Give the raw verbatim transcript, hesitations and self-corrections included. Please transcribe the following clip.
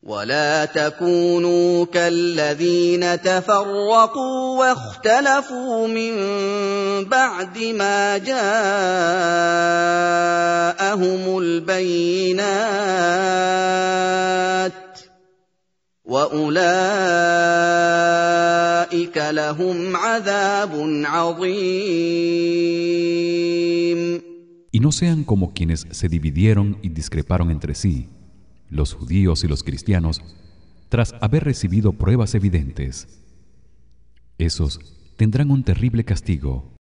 ولا تكونوا كالذين تفرقوا واختلفوا من بعد ما جاءهم البينات وأولئك لهم عذاب عظيم. Y no sean como quienes se dividieron y discreparon entre sí, los judíos y los cristianos, tras haber recibido pruebas evidentes. Esos tendrán un terrible castigo.